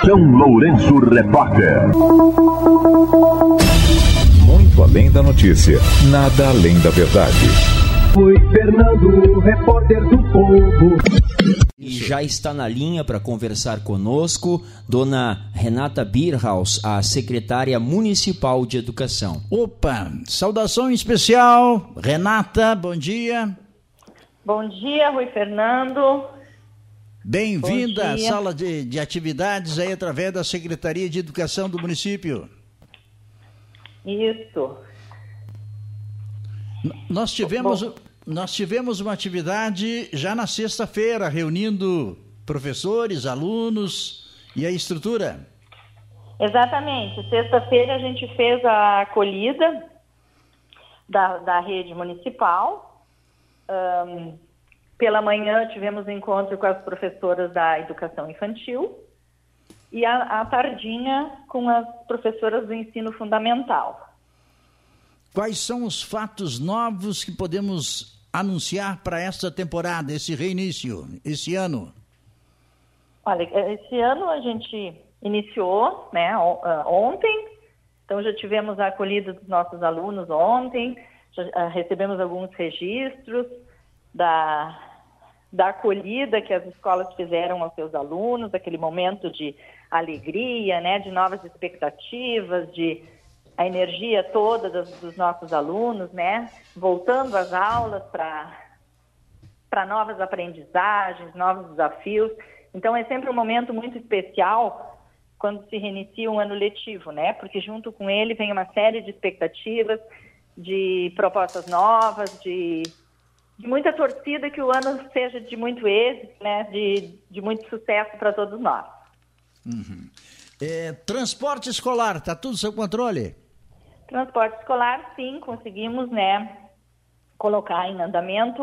São Lourenço Repórter. Muito além da notícia, nada além da verdade. Rui Fernando, repórter do Povo. E já está na linha para conversar conosco dona Renata Birhaus, a secretária municipal de educação. Opa, saudação especial, Renata, bom dia. Bom dia, Rui Fernando. Bem-vinda à sala de atividades aí através da Secretaria de Educação do município. Isso. Nós tivemos uma atividade já na sexta-feira, reunindo professores, alunos e a estrutura. Exatamente. Sexta-feira a gente fez a acolhida da rede municipal. Pela manhã tivemos encontro com as professoras da educação infantil e à tardinha com as professoras do ensino fundamental. Quais são os fatos novos que podemos anunciar para esta temporada, esse reinício, esse ano? Olha, esse ano a gente iniciou, né, ontem, então já tivemos a acolhida dos nossos alunos ontem, já recebemos alguns registros da acolhida que as escolas fizeram aos seus alunos, aquele momento de alegria, né, de novas expectativas, de a energia toda dos nossos alunos, né, voltando às aulas para novas aprendizagens, novos desafios. Então é sempre um momento muito especial quando se reinicia um ano letivo, né, porque junto com ele vem uma série de expectativas, de propostas novas, de muita torcida, que o ano seja de muito êxito, né, de muito sucesso para todos nós. Uhum. Transporte escolar, está tudo sob controle? Transporte escolar, sim, conseguimos, né, colocar em andamento.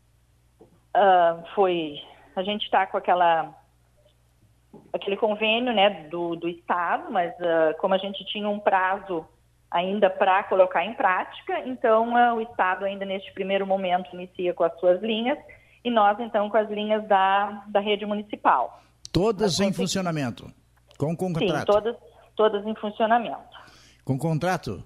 A gente está com aquele convênio, né, do Estado, mas como a gente tinha um prazo ainda para colocar em prática, então o Estado ainda neste primeiro momento inicia com as suas linhas e nós então com as linhas da rede municipal. Todas em funcionamento? Com contrato? Sim, todas em funcionamento. Com contrato?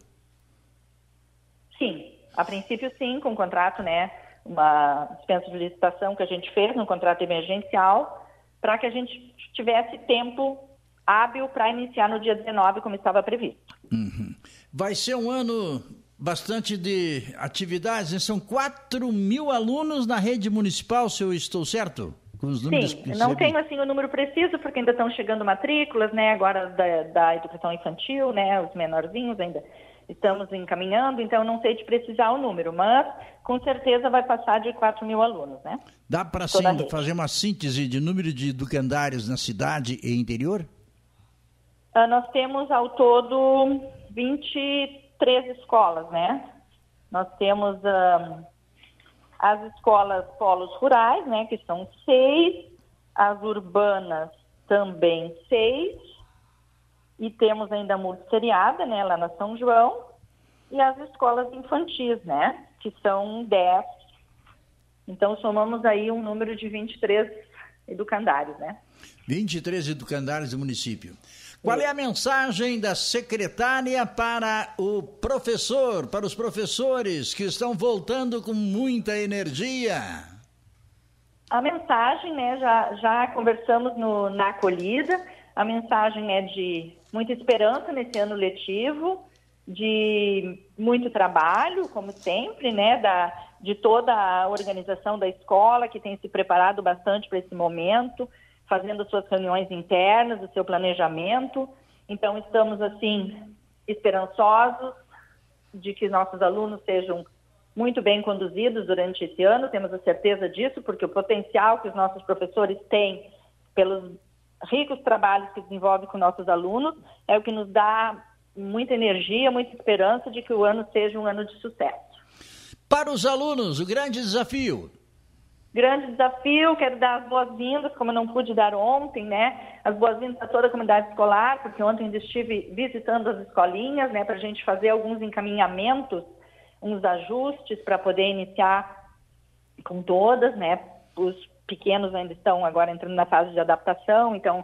Sim, a princípio sim, com contrato, né, uma dispensa de licitação que a gente fez, um contrato emergencial, para que a gente tivesse tempo hábil para iniciar no dia 19, como estava previsto. Uhum. Vai ser um ano bastante de atividades, né? São 4.000 alunos na rede municipal, se eu estou certo? Com os números. Sim, não tenho assim o número preciso, porque ainda estão chegando matrículas, né, agora da educação infantil, né, os menorzinhos ainda estamos encaminhando, então não sei te precisar o número, mas com certeza vai passar de 4.000 alunos, né? Dá para fazer uma síntese de número de educandários na cidade e interior? Nós temos ao todo 23 escolas, né? Nós temos as escolas polos rurais, né, que são 6, as urbanas também 6, e temos ainda a multisseriada, né, lá na São João, e as escolas infantis, né, que são 10. Então somamos aí um número de 23 educandários, né? 23 educandários do município. Qual é a mensagem da secretária para o professor, para os professores que estão voltando com muita energia? A mensagem, né, já conversamos na acolhida, a mensagem é de muita esperança nesse ano letivo, de muito trabalho, como sempre, né, de toda a organização da escola, que tem se preparado bastante para esse momento, fazendo suas reuniões internas, o seu planejamento. Então, estamos, assim, esperançosos de que nossos alunos sejam muito bem conduzidos durante esse ano, temos a certeza disso, porque o potencial que os nossos professores têm pelos ricos trabalhos que desenvolvem com nossos alunos é o que nos dá muita energia, muita esperança de que o ano seja um ano de sucesso. Para os alunos, o grande desafio? Grande desafio, quero dar as boas-vindas, como eu não pude dar ontem, né? As boas-vindas a toda a comunidade escolar, porque ontem ainda estive visitando as escolinhas, né? Para a gente fazer alguns encaminhamentos, uns ajustes para poder iniciar com todas, né? Os pequenos ainda estão agora entrando na fase de adaptação, então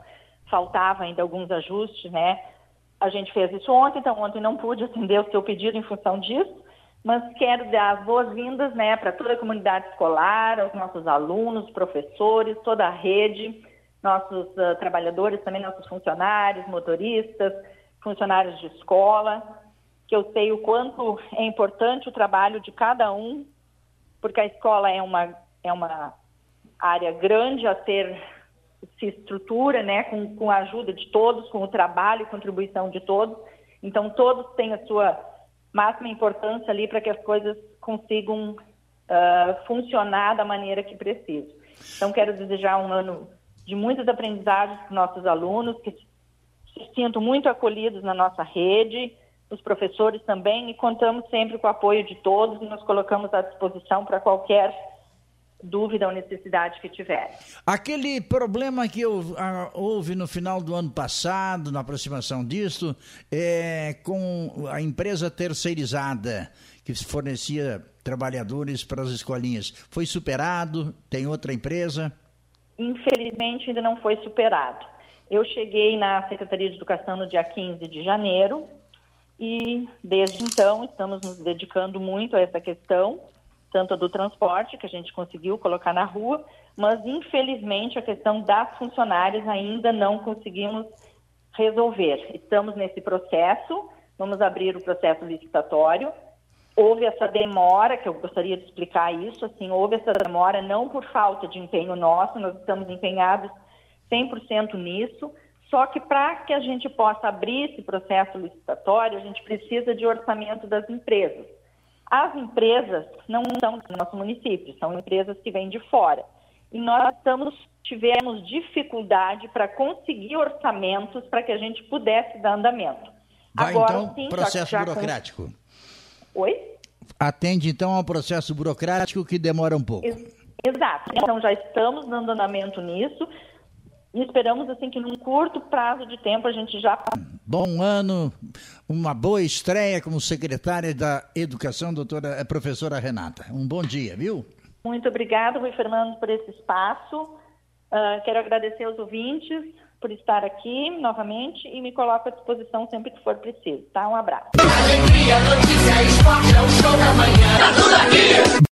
faltava ainda alguns ajustes, né? A gente fez isso ontem, então ontem não pude atender o seu pedido em função disso, mas quero dar as boas-vindas, né, para toda a comunidade escolar, aos nossos alunos, professores, toda a rede, nossos trabalhadores, também nossos funcionários, motoristas, funcionários de escola, que eu sei o quanto é importante o trabalho de cada um, porque a escola é uma área grande a se estrutura, né, com a ajuda de todos, com o trabalho e contribuição de todos. Então, todos têm a sua máxima importância ali para que as coisas consigam funcionar da maneira que precisam. Então, quero desejar um ano de muitas aprendizagens para os nossos alunos, que se sintam muito acolhidos na nossa rede, os professores também, e contamos sempre com o apoio de todos e nos colocamos à disposição para qualquer dúvida ou necessidade que tiver. Aquele problema que houve no final do ano passado, na aproximação disso, com a empresa terceirizada que fornecia trabalhadores para as escolinhas, foi superado? Tem outra empresa? Infelizmente ainda não foi superado. Eu cheguei na Secretaria de Educação no dia 15 de janeiro e desde então estamos nos dedicando muito a essa questão, tanto a do transporte, que a gente conseguiu colocar na rua, mas infelizmente a questão das funcionárias ainda não conseguimos resolver. Estamos nesse processo, vamos abrir o processo licitatório. Houve essa demora, que eu gostaria de explicar isso, assim, houve essa demora não por falta de empenho nosso, nós estamos empenhados 100% nisso, só que para que a gente possa abrir esse processo licitatório, a gente precisa de orçamento das empresas. As empresas não são do nosso município, são empresas que vêm de fora. E nós tivemos dificuldade para conseguir orçamentos para que a gente pudesse dar andamento. Vai, agora, então, sim, processo burocrático. Oi? Atende, então, ao processo burocrático que demora um pouco. Exato. Então, já estamos dando andamento nisso e esperamos, assim, que num curto prazo de tempo a gente já... Bom ano, uma boa estreia como secretária da Educação, professora Renata. Um bom dia, viu? Muito obrigada, Rui Fernando, por esse espaço. Quero agradecer aos ouvintes por estar aqui novamente e me coloco à disposição sempre que for preciso, tá? Um abraço. Alegria, notícia, esporte, é o show da manhã. Tá tudo aqui.